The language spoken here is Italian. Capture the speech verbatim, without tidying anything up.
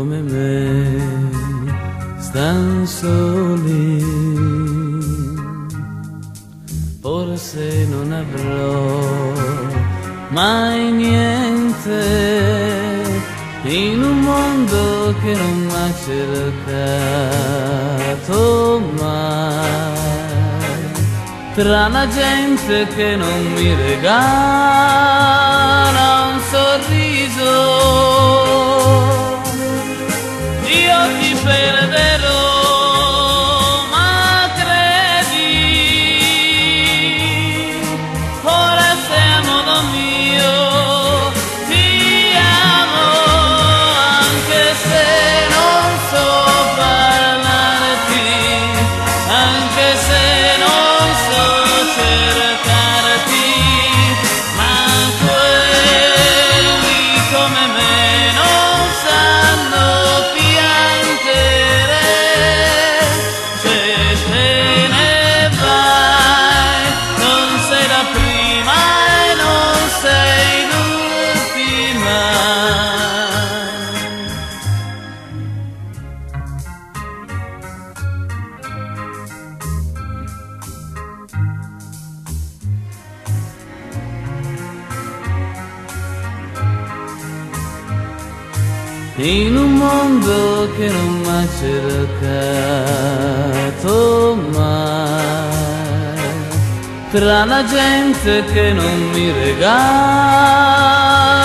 come me stan soli, forse non avrò mai niente in un mondo che non m'ha cercato mai, tra la gente che non mi regala un sorriso. Io ti perderò, ma credi, ora sei a modo mio, ti amo, anche se non so parlarti, anche se non so cercarti, ma quelli come me non sanno piangere. Se te ne vai, non sei la prima e non sei l'ultima. In un mondo che non m'ha cercato mai, tra la gente che non mi regala